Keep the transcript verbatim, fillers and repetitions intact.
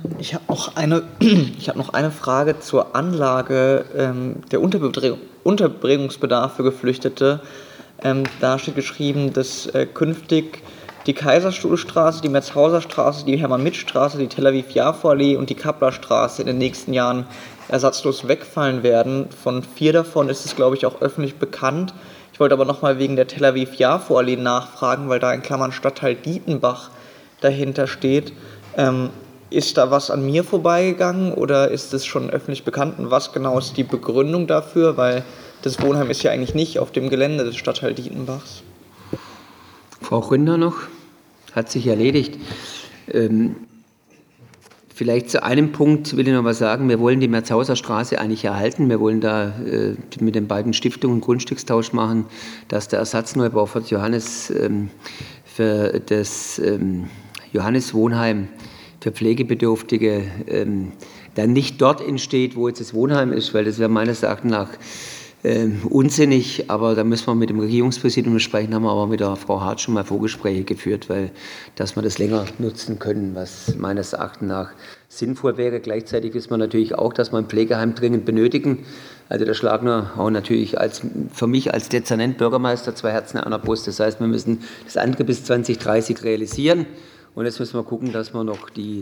Ich habe noch eine ich habe noch eine Frage zur Anlage, ähm, der Unterbebre Unterbringungsbedarf für Geflüchtete. Ähm, da steht geschrieben, dass, äh, künftig die Kaiserstuhlstraße, die Merzhauser-Straße, die Hermann-Mitt-Straße, die Tel-Aviv-Jafo-Allee und die Kappler-Straße in den nächsten Jahren ersatzlos wegfallen werden. Von vier davon ist es, glaube ich, auch öffentlich bekannt. Ich wollte aber noch mal wegen der Tel-Aviv-Jafo-Allee nachfragen, weil da in Klammern Stadtteil Dietenbach dahinter steht. Ähm, ist da was an mir vorbeigegangen oder ist es schon öffentlich bekannt? Und was genau ist die Begründung dafür? Weil das Wohnheim ist ja eigentlich nicht auf dem Gelände des Stadtteil Dietenbachs. Frau Gründer noch, hat sich erledigt. Ähm, vielleicht zu einem Punkt will ich noch was sagen. Wir wollen die Merzhauser Straße eigentlich erhalten. Wir wollen da äh, mit den beiden Stiftungen Grundstückstausch machen, dass der Ersatzneubau für das Johannes, ähm, für das ähm, Johannes-Wohnheim für Pflegebedürftige ähm, dann nicht dort entsteht, wo jetzt das Wohnheim ist, weil das wäre meines Erachtens nach Ähm, unsinnig, aber da müssen wir mit dem Regierungspräsidium sprechen, haben wir aber mit der Frau Hart schon mal Vorgespräche geführt, weil dass wir das länger nutzen können, was meines Erachtens nach sinnvoll wäre. Gleichzeitig wissen wir natürlich auch, dass wir ein Pflegeheim dringend benötigen. Also der Schlagner auch natürlich als, für mich als Dezernent Bürgermeister zwei Herzen an der Brust. Das heißt, wir müssen das andere bis zwanzig dreißig realisieren und jetzt müssen wir gucken, dass wir noch die